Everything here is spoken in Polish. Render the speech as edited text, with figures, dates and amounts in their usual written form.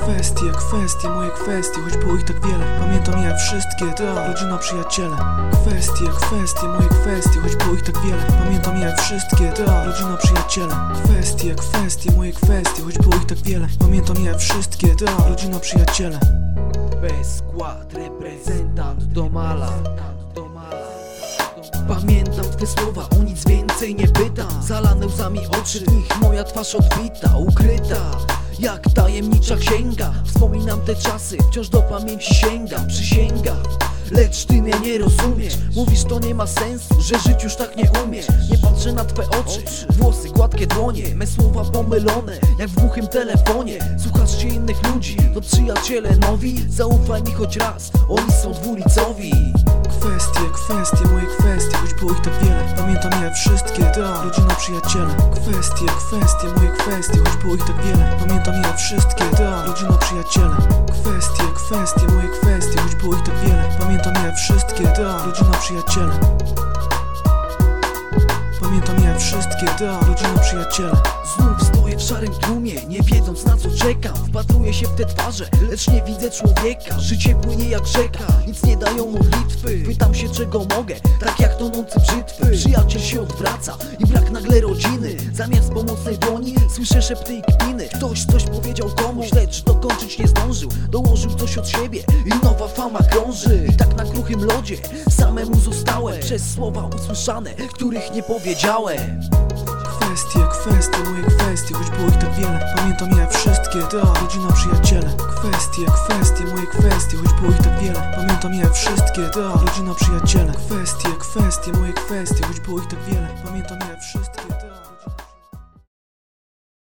Kwestie, moje kwestie, choć było ich tak wiele. Pamiętam je wszystkie, rodzina, przyjaciele. Kwestie, moje kwestie, choć było ich tak wiele. Pamiętam je wszystkie, rodzina, przyjaciele. Kwestie, moje kwestie, choć było ich tak wiele. Pamiętam je wszystkie, rodzina, przyjaciele. Bez skład, reprezentant Domala. Pamiętam Twe słowa, o nic więcej nie pytam. Zalane łzami oczy, w nich moja twarz odbita, ukryta jak tajemnicza księga. Wspominam te czasy, wciąż do pamięci sięgam. Przysięgam, lecz Ty mnie nie rozumiesz. Mówisz, to nie ma sensu, że żyć już tak nie umiesz. Nie patrzę na Twe oczy, włosy, gładkie dłonie, me słowa pomylone, jak w głuchym telefonie. Słuchasz się innych ludzi, to przyjaciele nowi. Zaufaj mi choć raz, oni są dwulicowi. Kwestie, moje kwestie, choć było ich tak wiele. Pamiętam je wszystkie, rodzina, przyjaciele. Kwestie, moje kwestie, choć było ich tak wiele. Pamiętam je wszystkie, rodzina, przyjaciele. Kwestie, moje kwestie, choć było ich tak wiele. Pamiętam je wszystkie, rodzina, przyjaciele. Pamiętam je wszystkie, rodzina, przyjaciele. Znów stoję w szarym tłumie, nie wiedząc na co czekam. Wpatruję się w te twarze, lecz nie widzę człowieka. Życie płynie jak rzeka, nic nie dają modlitwy. Pytam się, czego mogę, tak jak tonące brzytwy. Przyjaciel się odwraca i brak nagle rodziny. Zamiast pomocnej dłoni słyszę szepty i kpiny. Ktoś coś powiedział komuś, lecz dokończyć nie zdążył. Dołożył coś od siebie i nowa fama krąży. I tak na kruchym lodzie samemu zostałem przez słowa usłyszane, których nie powiedziałem. Kwestie, moje kwestie, choć było ich tak wiele. Pamiętam je wszystkie, rodzina, przyjaciele. Kwestie, moje kwestie, choć było ich tak wiele. Pamiętam je wszystkie, rodzina, przyjaciele. Kwestie, moje kwestie, choć było ich tak wiele. Pamiętam je wszystkie.